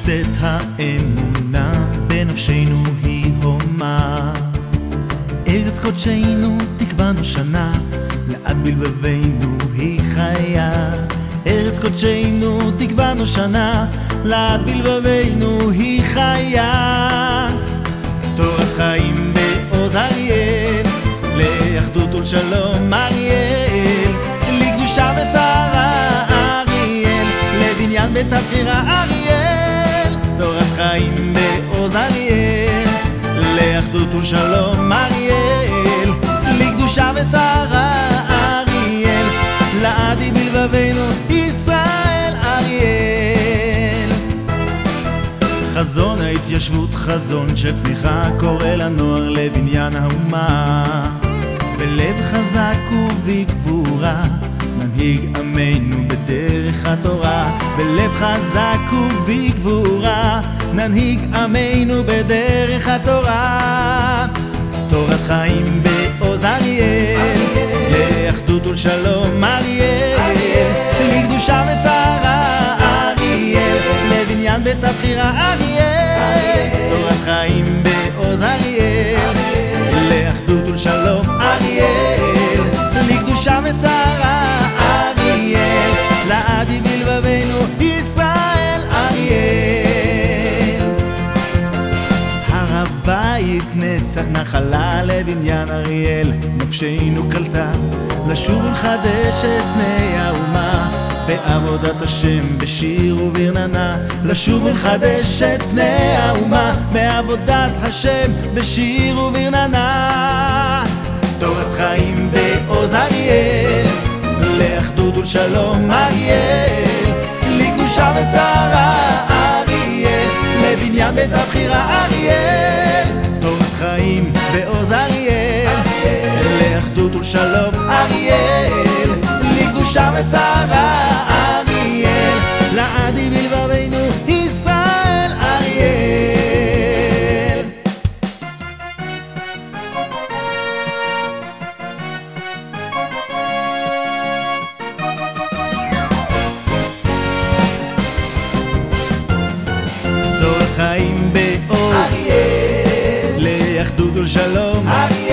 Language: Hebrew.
נמצאת האמונה בנפשנו היא הומה. ארץ קודשנו תקווה נושנה, לעד בלבבנו היא חיה. ארץ קודשנו תקווה נושנה, לעד בלבבנו היא חיה. תורת חיים בעוז אריאל, לאחדות ולשלום אריאל, לקדושה וטהרה אריאל, לבניין בית הבחירה אריאל. תורת חיים בעוז אריאל, לאחדות ולשלום אריאל, לקדושה וטהרה אריאל, לעדי בלבבנו ישראל אריאל. חזון ההתיישבות, חזון של צמיחה, קורא לנוער לבניין האומה. בלב חזק ובגבורה ננהיג עמנו בדרך התורה. בלב חזק ובגבורה ננהיג עמנו בדרך התורה. תורת חיים בעוז אריאל, לאחדות ולשלום אריאל, לקדושה וטהרה אריאל, לבניין בית הבחירה אריאל. תורת חיים בעוז אריאל, לאחדות ולשלום אריאל, לקדושה וטהרה אריאל, לעדי בלבבנו ישראל אריאל. הר הבית נצח נחלה לבניין אריאל, נפשנו קלטה לשוב ולחדש את בני האומה. בעבודת השם בשיר וברננה, לשוב ולחדש את פני האומה. בעבודת השם בשיר וברננה. תורת חיים בעוז אריאל, לאחדות ולשלום אריאל, לקדושה וטהרה אריאל, לבניין בית הבחירה אריאל. תורת חיים בעוז אריאל, לאחדות ולשלום אריאל, לקדושה וטהרה אריאל, לעדי בלבבנו ישראל אריאל. תורת חיים בעוז אריאל, לאחדות ולשלום אריאל,